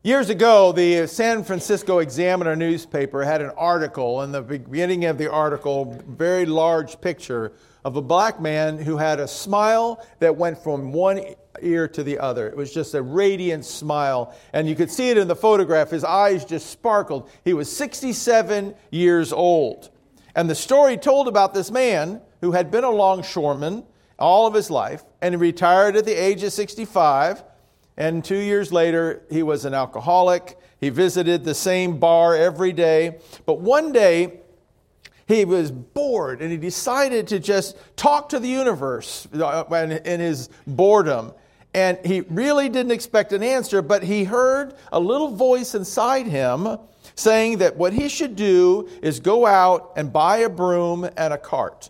Years ago, the San Francisco Examiner newspaper had an article. In the beginning of the article, very large picture of a black man who had a smile that went from one ear to the other. It was just a radiant smile. And you could see it in the photograph. His eyes just sparkled. He was 67 years old. And the story told about this man who had been a longshoreman all of his life, and he retired at the age of 65. And 2 years later, he was an alcoholic. He visited the same bar every day. But one day, he was bored, and he decided to just talk to the universe in his boredom. And he really didn't expect an answer, but he heard a little voice inside him saying that what he should do is go out and buy a broom and a cart.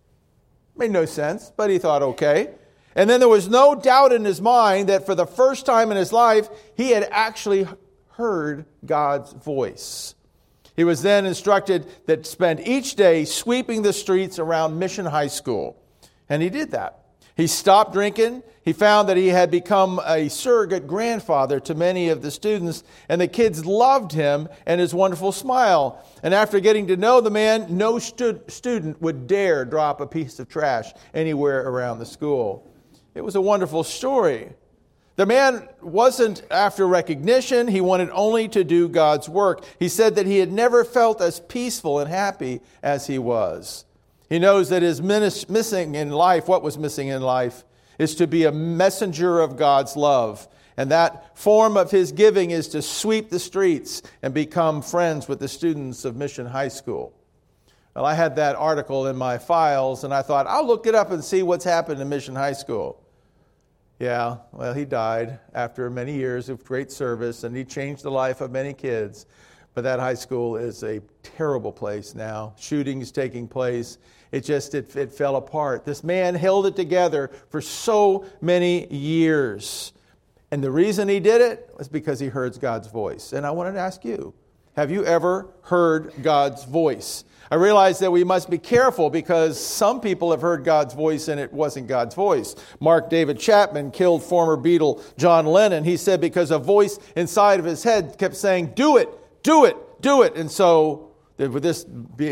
Made no sense, but he thought, okay. And then there was no doubt in his mind that for the first time in his life, he had actually heard God's voice. He was then instructed that spend each day sweeping the streets around Mission High School. And he did that. He stopped drinking. He found that he had become a surrogate grandfather to many of the students, and the kids loved him and his wonderful smile. And after getting to know the man, no student would dare drop a piece of trash anywhere around the school. It was a wonderful story. The man wasn't after recognition. He wanted only to do God's work. He said that he had never felt as peaceful and happy as he was. He knows that his missing in life, what was missing in life, is to be a messenger of God's love. And that form of his giving is to sweep the streets and become friends with the students of Mission High School. Well, I had that article in my files, and I thought, I'll look it up and see what's happened in Mission High School. Yeah, well, he died after many years of great service, and he changed the life of many kids. But that high school is a terrible place now. Shootings taking place. It fell apart. This man held it together for so many years. And the reason he did it was because he heard God's voice. And I wanted to ask you, have you ever heard God's voice? I realize that we must be careful because some people have heard God's voice and it wasn't God's voice. Mark David Chapman killed former Beatle John Lennon. He said because a voice inside of his head kept saying, do it, do it, do it. And so with this,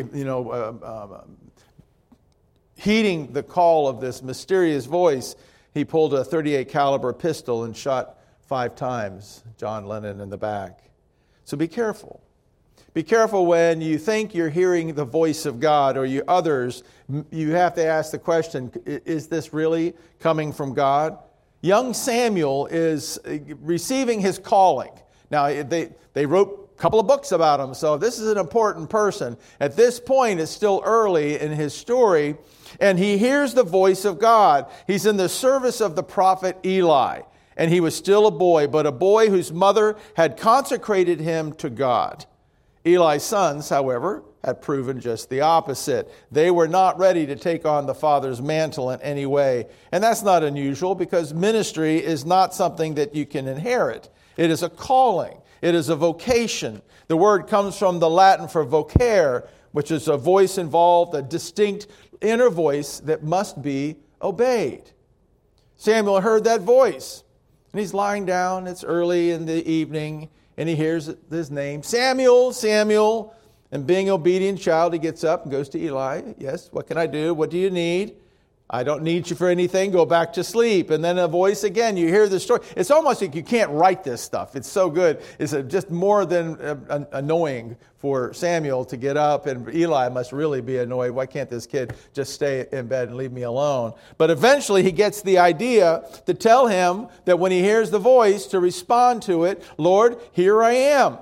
heeding the call of this mysterious voice, he pulled a .38 caliber pistol and shot 5 times John Lennon in the back. So be careful. Be careful when you think you're hearing the voice of God or others. You have to ask the question, is this really coming from God? Young Samuel is receiving his calling. Now, they wrote a couple of books about him, so this is an important person. At this point, it's still early in his story, and he hears the voice of God. He's in the service of the prophet Eli, and he was still a boy, but a boy whose mother had consecrated him to God. Eli's sons, however, had proven just the opposite. They were not ready to take on the father's mantle in any way. And that's not unusual because ministry is not something that you can inherit. It is a calling. It is a vocation. The word comes from the Latin for vocare, which is a voice involved, a distinct inner voice that must be obeyed. Samuel heard that voice, and he's lying down. It's early in the evening, and he hears his name, Samuel, Samuel. And being an obedient child, he gets up and goes to Eli. Yes, what can I do? What do you need? I don't need you for anything. Go back to sleep. And then a voice again. You hear the story. It's almost like you can't write this stuff. It's so good. It's just more than annoying for Samuel to get up. And Eli must really be annoyed. Why can't this kid just stay in bed and leave me alone? But eventually he gets the idea to tell him that when he hears the voice, to respond to it, Lord, here I am.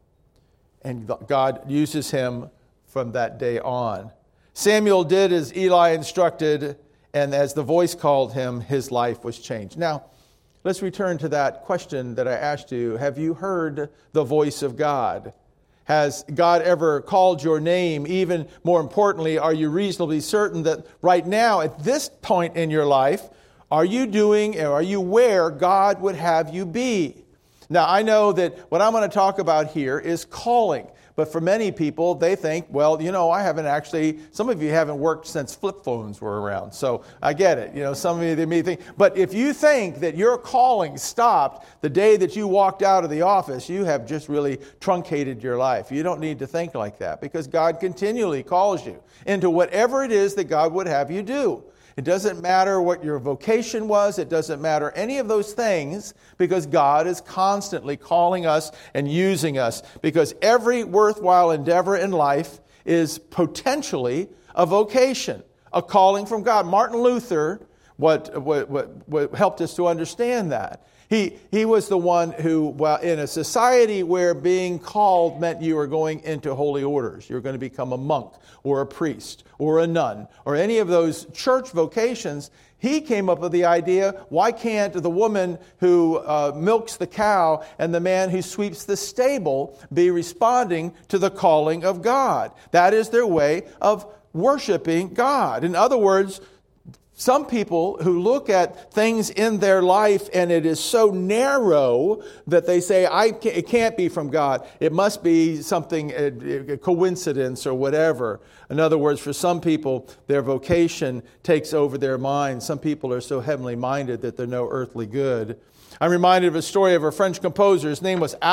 And God uses him from that day on. Samuel did as Eli instructed, and as the voice called him, his life was changed. Now, let's return to that question that I asked you. Have you heard the voice of God? Has God ever called your name? Even more importantly, are you reasonably certain that right now, at this point in your life, are you doing or are you where God would have you be? Now, I know that what I'm going to talk about here is calling. But for many people, they think, well, I haven't actually, some of you haven't worked since flip phones were around. So I get it. Some of you, they may think, but if you think that your calling stopped the day that you walked out of the office, you have just really truncated your life. You don't need to think like that, because God continually calls you into whatever it is that God would have you do. It doesn't matter what your vocation was. It doesn't matter any of those things, because God is constantly calling us and using us, because every worthwhile endeavor in life is potentially a vocation, a calling from God. Martin Luther, what helped us to understand that. He was the one who, in a society where being called meant you were going into holy orders, you were going to become a monk or a priest or a nun or any of those church vocations, he came up with the idea, why can't the woman who milks the cow and the man who sweeps the stable be responding to the calling of God? That is their way of worshiping God. In other words, some people who look at things in their life and it is so narrow that they say, it can't be from God. It must be something, a coincidence or whatever. In other words, for some people, their vocation takes over their mind. Some people are so heavenly minded that they're no earthly good. I'm reminded of a story of a French composer. His name was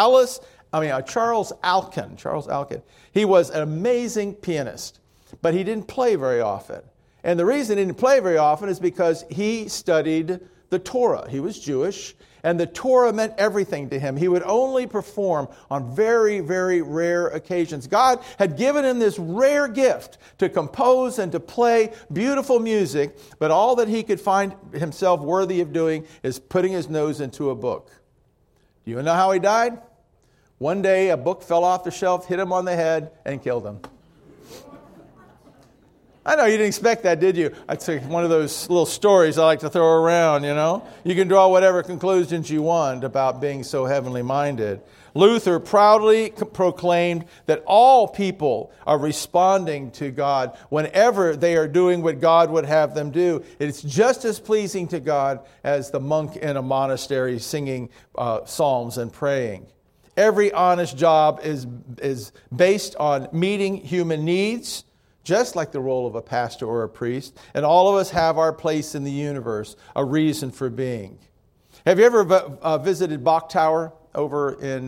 Charles Alkin. Charles Alkin. He was an amazing pianist, but he didn't play very often. And the reason he didn't play very often is because he studied the Torah. He was Jewish, and the Torah meant everything to him. He would only perform on very, very rare occasions. God had given him this rare gift to compose and to play beautiful music, but all that he could find himself worthy of doing is putting his nose into a book. Do you know how he died? One day, a book fell off the shelf, hit him on the head, and killed him. I know you didn't expect that, did you? It's like one of those little stories I like to throw around, You can draw whatever conclusions you want about being so heavenly minded. Luther proudly proclaimed that all people are responding to God whenever they are doing what God would have them do. It's just as pleasing to God as the monk in a monastery singing psalms and praying. Every honest job is based on meeting human needs, just like the role of a pastor or a priest. And all of us have our place in the universe, a reason for being. Have you ever visited Bok Tower over in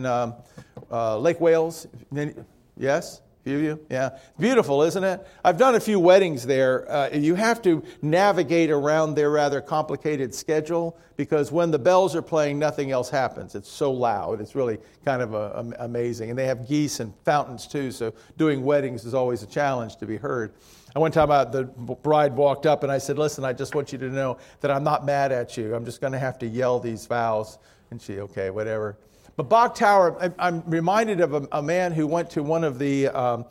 Lake Wales? Yes? A few of you? Yeah. Beautiful, isn't it? I've done a few weddings there. You have to navigate around their rather complicated schedule, because when the bells are playing, nothing else happens. It's so loud. It's really kind of amazing. And they have geese and fountains too, so doing weddings is always a challenge to be heard. And one time the bride walked up and I said, listen, I just want you to know that I'm not mad at you. I'm just going to have to yell these vows. And she, okay, whatever. But Bok Tower, I'm reminded of a man who went to one of the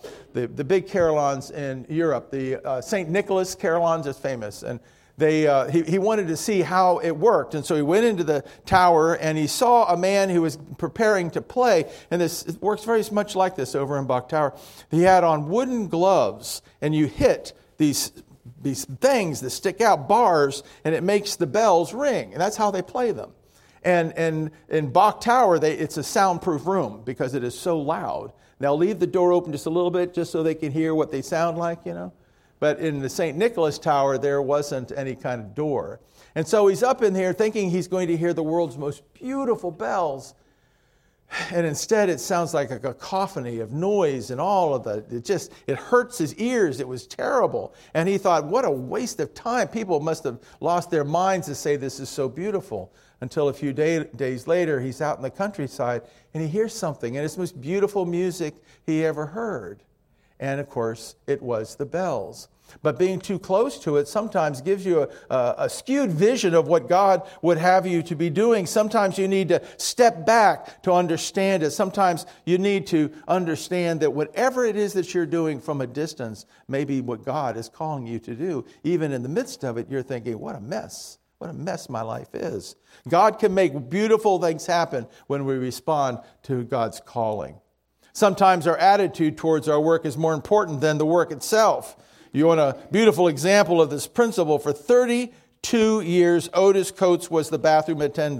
big carillons in Europe. The St. Nicholas carillons is famous, and he wanted to see how it worked. And so he went into the tower, and he saw a man who was preparing to play. And it works very much like this over in Bok Tower. He had on wooden gloves, and you hit these things that stick out, bars, and it makes the bells ring. And that's how they play them. And in Bok Tower, it's a soundproof room because it is so loud. They'll leave the door open just a little bit just so they can hear what they sound like, But in the St. Nicholas Tower, there wasn't any kind of door. And so he's up in here thinking he's going to hear the world's most beautiful bells. And instead, it sounds like a cacophony of noise and all of that. It hurts his ears. It was terrible. And he thought, what a waste of time. People must have lost their minds to say this is so beautiful. Until a few days later, he's out in the countryside and he hears something. And it's the most beautiful music he ever heard. And of course, it was the bells. But being too close to it sometimes gives you a skewed vision of what God would have you to be doing. Sometimes you need to step back to understand it. Sometimes you need to understand that whatever it is that you're doing from a distance may be what God is calling you to do. Even in the midst of it, you're thinking, what a mess. What a mess my life is. God can make beautiful things happen when we respond to God's calling. Sometimes our attitude towards our work is more important than the work itself. You want a beautiful example of this principle? For 32 years, Otis Coates was the bathroom attendant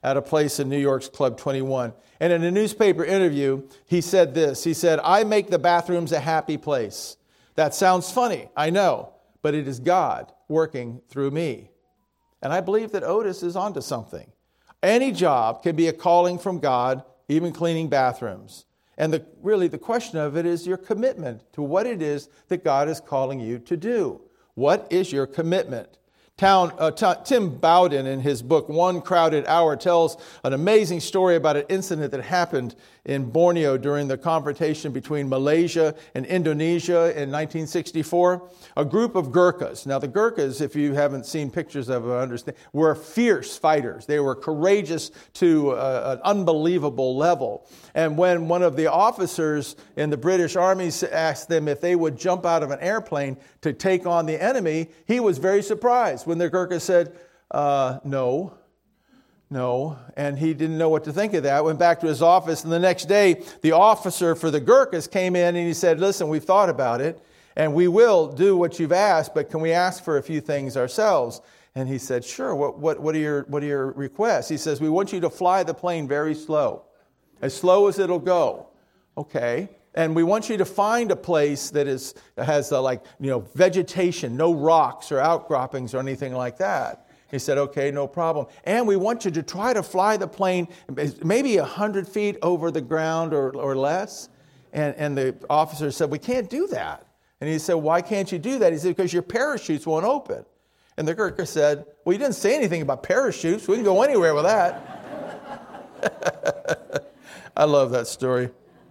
at a place in New York's Club 21. And in a newspaper interview, he said this. He said, "I make the bathrooms a happy place. That sounds funny, I know, but it is God working through me." And I believe that Otis is onto something. Any job can be a calling from God, even cleaning bathrooms. And really the question of it is your commitment to what it is that God is calling you to do. What is your commitment? Tim Bowden, in his book, One Crowded Hour, tells an amazing story about an incident that happened in Borneo during the confrontation between Malaysia and Indonesia in 1964. A group of Gurkhas. Now, the Gurkhas, if you haven't seen pictures of them, understand, were fierce fighters. They were courageous to an unbelievable level. And when one of the officers in the British Army asked them if they would jump out of an airplane to take on the enemy, he was very surprised when the Gurkhas said, no. And he didn't know what to think of that. Went back to his office, and the next day, the officer for the Gurkhas came in and he said, "Listen, we've thought about it, and we will do what you've asked, but can we ask for a few things ourselves?" And he said, "Sure, what are your requests?" He says, "We want you to fly the plane very slow as it'll go." Okay. And we want you to find a place that has vegetation, no rocks or outcroppings or anything like that. He said, "Okay, no problem. And we want you to try to fly the plane maybe 100 feet over the ground or less." And the officer said, "We can't do that." And he said, "Why can't you do that?" He said, "Because your parachutes won't open." And the Gurkha said, "Well, you didn't say anything about parachutes. We can go anywhere with that." I love that story.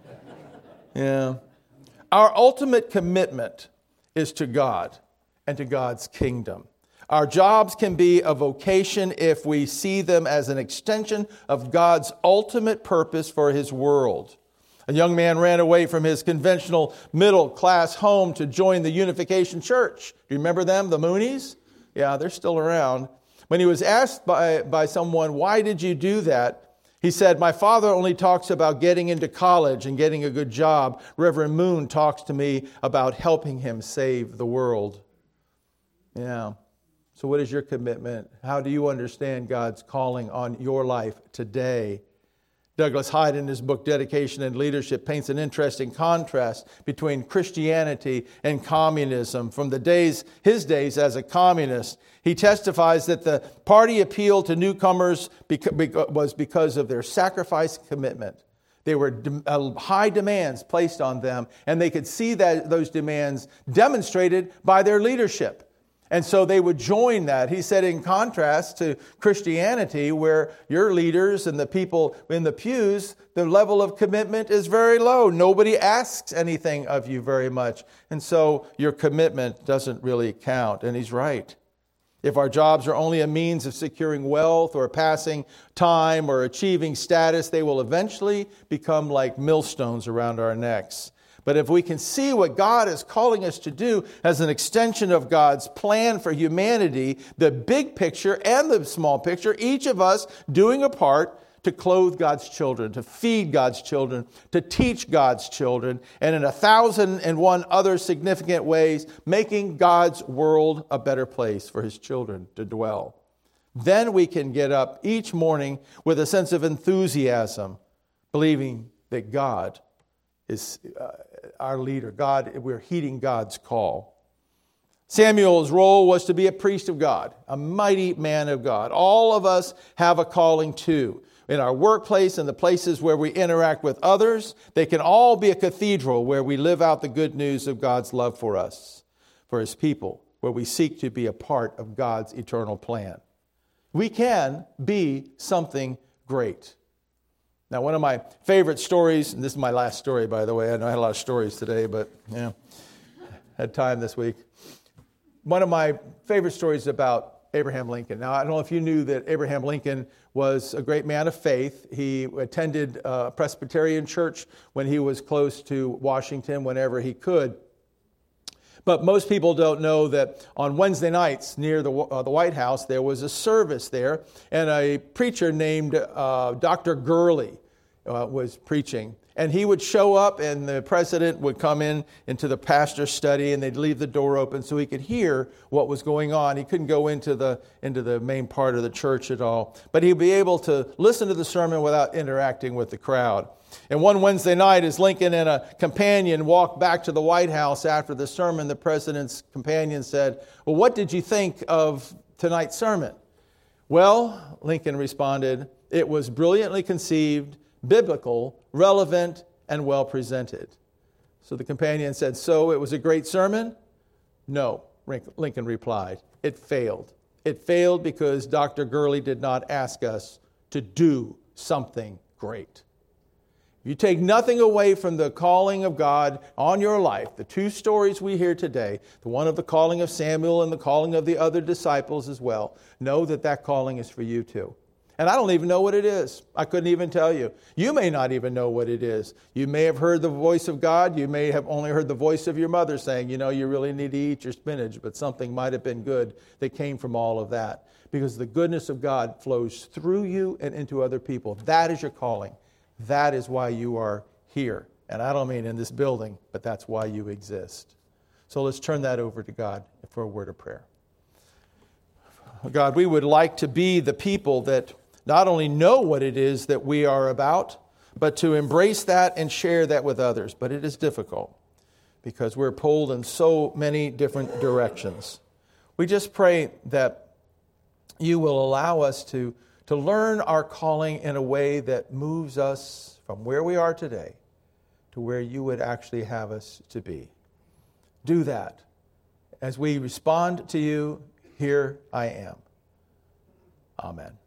Yeah. Our ultimate commitment is to God and to God's kingdom. Our jobs can be a vocation if we see them as an extension of God's ultimate purpose for His world. A young man ran away from his conventional middle-class home to join the Unification Church. Do you remember them, the Moonies? Yeah, they're still around. When he was asked by someone, "Why did you do that?" he said, "My father only talks about getting into college and getting a good job. Reverend Moon talks to me about helping him save the world." Yeah. So what is your commitment? How do you understand God's calling on your life today? Douglas Hyde, in his book Dedication and Leadership, paints an interesting contrast between Christianity and communism. From his days as a communist, he testifies that the party appeal to newcomers was because of their sacrifice and commitment. There were high demands placed on them, and they could see those demands demonstrated by their leadership. And so they would join that. He said, in contrast to Christianity, where your leaders and the people in the pews, the level of commitment is very low. Nobody asks anything of you very much. And so your commitment doesn't really count. And he's right. If our jobs are only a means of securing wealth or passing time or achieving status, they will eventually become like millstones around our necks. But if we can see what God is calling us to do as an extension of God's plan for humanity, the big picture and the small picture, each of us doing a part to clothe God's children, to feed God's children, to teach God's children, and in 1,001 other significant ways, making God's world a better place for His children to dwell. Then we can get up each morning with a sense of enthusiasm, believing that God is our leader. We're heeding God's call. Samuel's role was to be a priest of God, a mighty man of God. All of us have a calling too. In our workplace and the places where we interact with others, they can all be a cathedral where we live out the good news of God's love for us, for His people, where we seek to be a part of God's eternal plan. We can be something great. Now, one of my favorite stories, and this is my last story, by the way. I know I had a lot of stories today, but had time this week. One of my favorite stories is about Abraham Lincoln. Now, I don't know if you knew that Abraham Lincoln was a great man of faith. He attended a Presbyterian church when he was close to Washington whenever he could. But most people don't know that on Wednesday nights near the White House, there was a service there, and a preacher named Dr. Gurley. was preaching. And he would show up, and the president would come into the pastor's study, and they'd leave the door open so he could hear what was going on. He couldn't go into the main part of the church at all, but he'd be able to listen to the sermon without interacting with the crowd. And one Wednesday night, as Lincoln and a companion walked back to the White House after the sermon, the president's companion said, "Well, what did you think of tonight's sermon?" "Well," Lincoln responded, "it was brilliantly conceived, biblical, relevant, and well presented." So the companion said, "So it was a great sermon?" "No," Lincoln replied, "it failed. It failed because Dr. Gurley did not ask us to do something great." You take nothing away from the calling of God on your life. The two stories we hear today, the one of the calling of Samuel and the calling of the other disciples as well, know that that calling is for you too. And I don't even know what it is. I couldn't even tell you. You may not even know what it is. You may have heard the voice of God. You may have only heard the voice of your mother saying, you really need to eat your spinach, but something might have been good that came from all of that. Because the goodness of God flows through you and into other people. That is your calling. That is why you are here. And I don't mean in this building, but that's why you exist. So let's turn that over to God for a word of prayer. God, we would like to be the people that not only know what it is that we are about, but to embrace that and share that with others. But it is difficult because we're pulled in so many different directions. We just pray that you will allow us to learn our calling in a way that moves us from where we are today to where you would actually have us to be. Do that. As we respond to you, here I am. Amen.